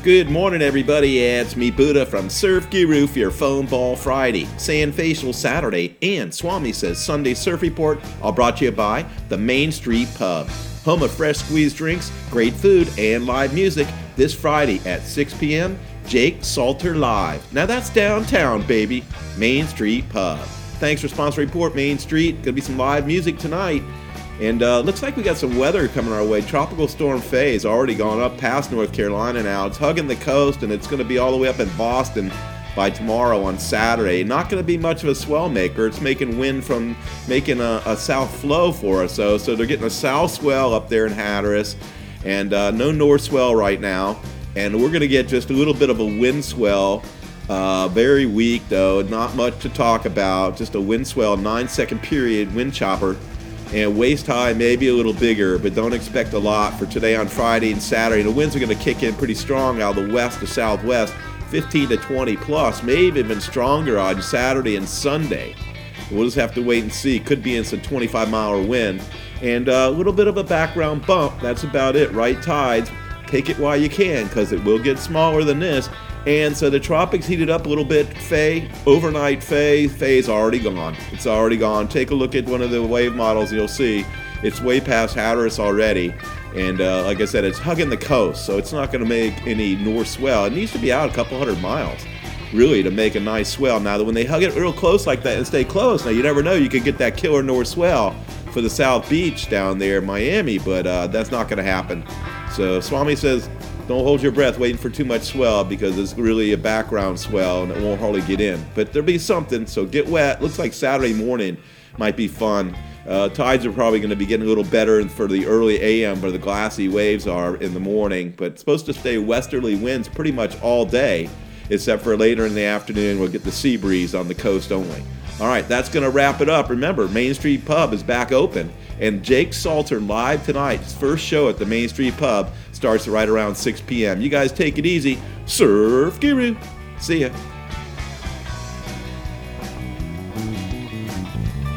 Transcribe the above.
Good morning, everybody. It's me, Buddha, from Surf Guru for your Foam Ball Friday, Sand Facial Saturday, and Swami Says Sunday Surf Report, all brought to you by the Main Street Pub, home of fresh squeezed drinks, great food, and live music. This Friday at 6 p.m., Jake Salter Live. Now that's downtown, baby. Main Street Pub. Thanks for sponsor report, Main Street. Gonna be some live music tonight. And looks like we got some weather coming our way. Tropical Storm Faye has already gone up past North Carolina now. It's hugging the coast, and it's going to be all the way up in Boston by tomorrow on Saturday. Not going to be much of a swell maker. It's making wind from making a south flow for us. So they're getting a south swell up there in Hatteras, and no north swell right now. And we're going to get just a little bit of a wind swell. Very weak, though. Not much to talk about. Just a wind swell, 9-second period wind chopper. And waist high, maybe a little bigger, but don't expect a lot for today on Friday and Saturday. The winds are going to kick in pretty strong out of the west to southwest, 15 to 20 plus, maybe even stronger on Saturday and Sunday. We'll just have to wait and see. Could be in some 25-mile wind. And a little bit of a background bump. That's about it. Right tides. Take it while you can, because it will get smaller than this. And so the tropics heated up a little bit. Faye, overnight Faye's already gone. It's already gone. Take a look at one of the wave models, you'll see it's way past Hatteras already. And like I said, it's hugging the coast, so it's not going to make any north swell. It needs to be out a couple hundred miles, really, to make a nice swell. Now, when they hug it real close like that and stay close, now you never know, you could get that killer north swell for the South Beach down there in Miami, but that's not going to happen. So Swami says, don't hold your breath waiting for too much swell, because it's really a background swell and it won't hardly get in. But there'll be something, so get wet. Looks like Saturday morning might be fun. Tides are probably going to be getting a little better for the early AM where the glassy waves are in the morning. But it's supposed to stay westerly winds pretty much all day, except for later in the afternoon we'll get the sea breeze on the coast only. All right, that's going to wrap it up. Remember, Main Street Pub is back open, and Jake Salter live tonight. His first show at the Main Street Pub starts right around 6 p.m. You guys take it easy. Surf Guru. See ya.